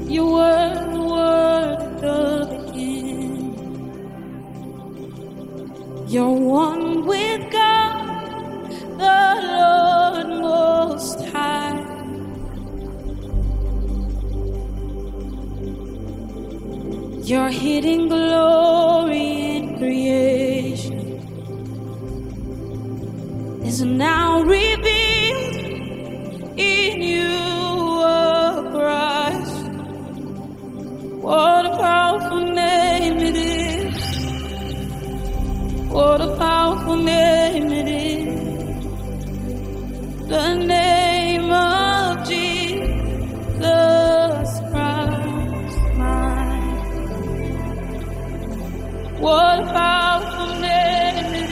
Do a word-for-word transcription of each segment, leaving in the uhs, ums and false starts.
You were the word at the beginning. You're one with God, the Lord Most High. Your hidden glory in creation is now revealed in you, oh Christ. What a powerful name it is. What a powerful name it is. The name of Jesus Christ, mine. What a powerful name it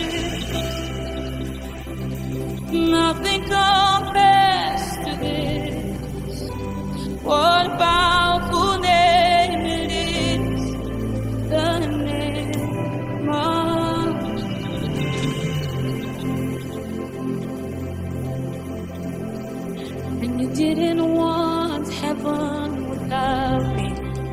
is. Nothing compares to this. What a powerful name it is. The name of Jesus. And you didn't want heaven without me.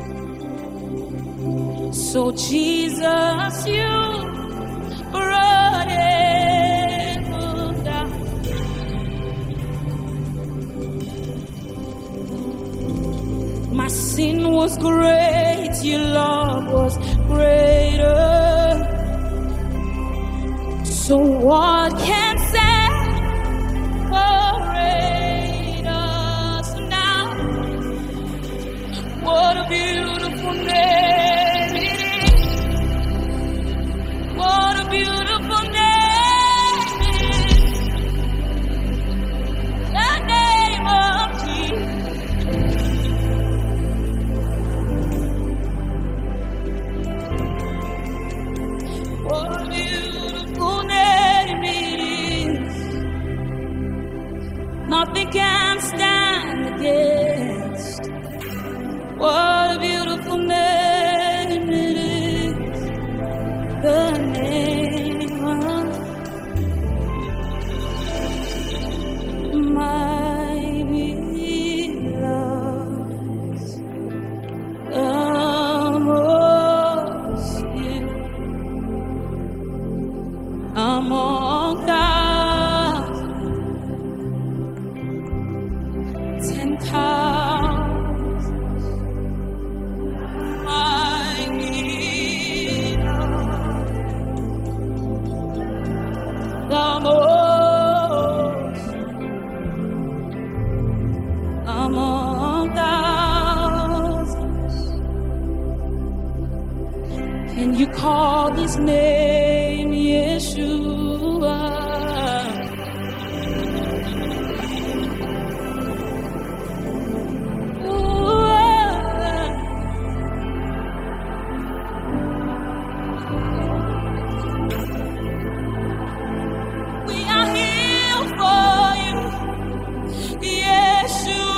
So Jesus, you brought heaven down. My sin was great, your love was greater. So what can separate us now? What a beautiful name it is. What a beautiful name it is. The name of Jesus. What a beautiful name it is. Nothing can stand against. What a beautiful name it is. The name of my beloved. The most dear among thousands, ten thousands, my beloved, the most among thousands. And you call his name Yeshua. We are here for you, Yeshua.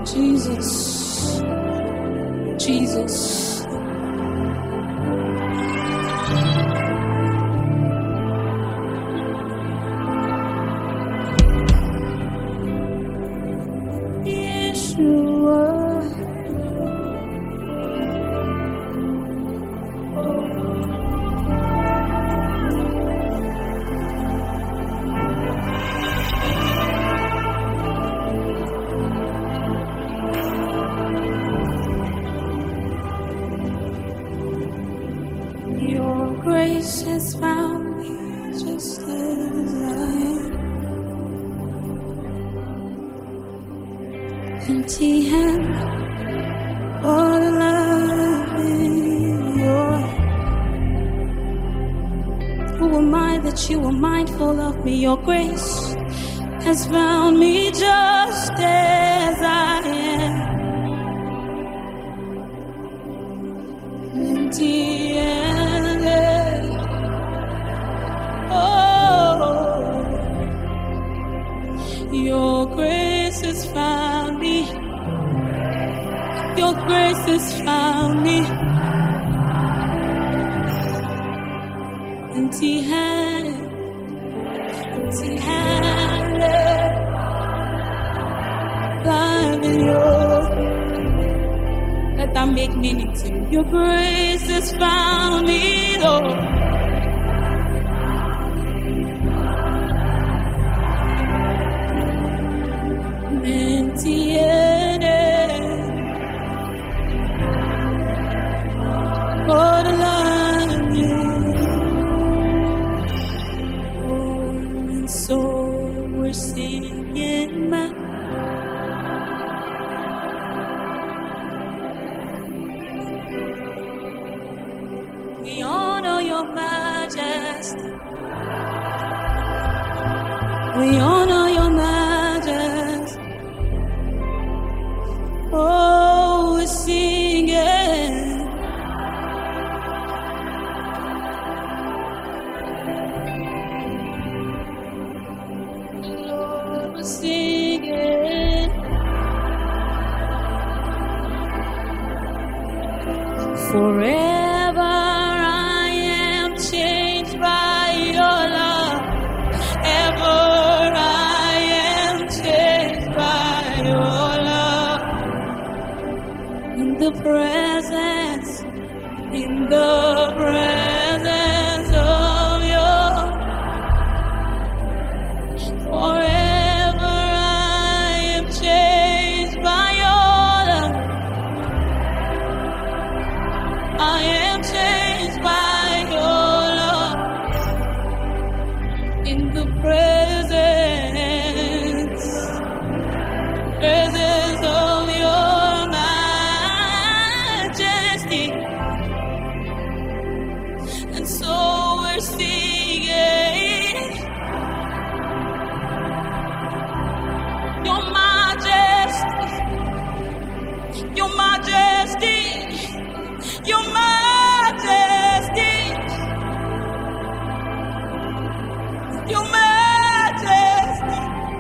Jesus, Jesus. Yeshua. Your grace has found me just as I am, empty hand, all alive in your hand. Who am I that you are mindful of me? Your grace has found me just as I am, empty handed. Oh, your grace has found me. Your grace has found me, empty handed, empty handed, live in your. Let that make meaning to you. Your grace has found me, Lord. Empty-handed, for the life you. Oh, and so we're singing back. We honor your majesty. We honor your majesty. Oh, we're singing. Lord, we're singing. Forever I am changed by your love. Ever I am changed by your love. In the presence, in the presence of your. Forever I am changed by your love. I am changed by your love. In the presence, presence of your majesty. And so we're singing your majesty, your majesty, your majesty, your majesty,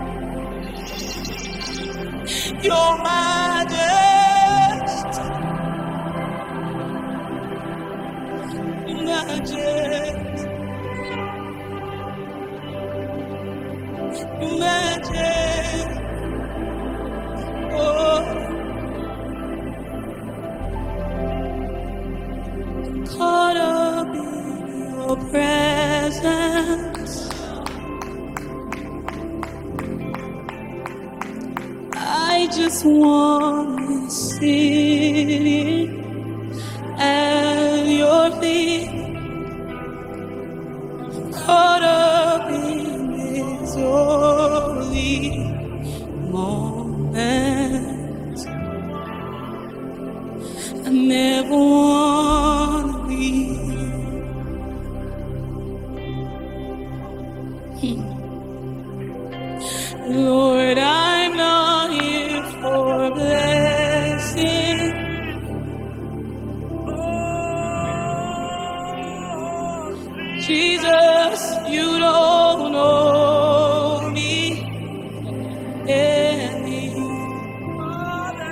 your majesty, your majesty, your majesty. Oh, caught up in your presence. I just want to sit at your feet, caught up in this holy moment. I never want to leave. Lord, I'm not here for blessing. Jesus, you don't know me anymore.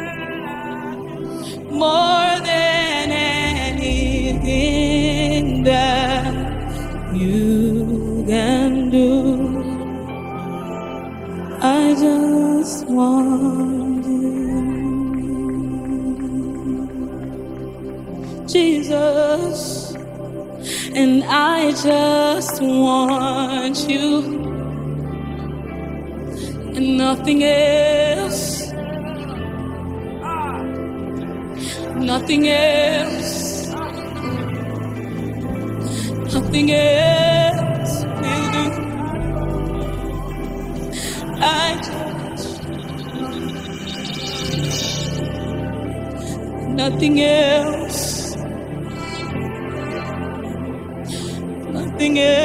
anything that you can do. I just want you, Jesus, and I just want you, and nothing else, nothing else, nothing else will do. I just, nothing else, nothing else.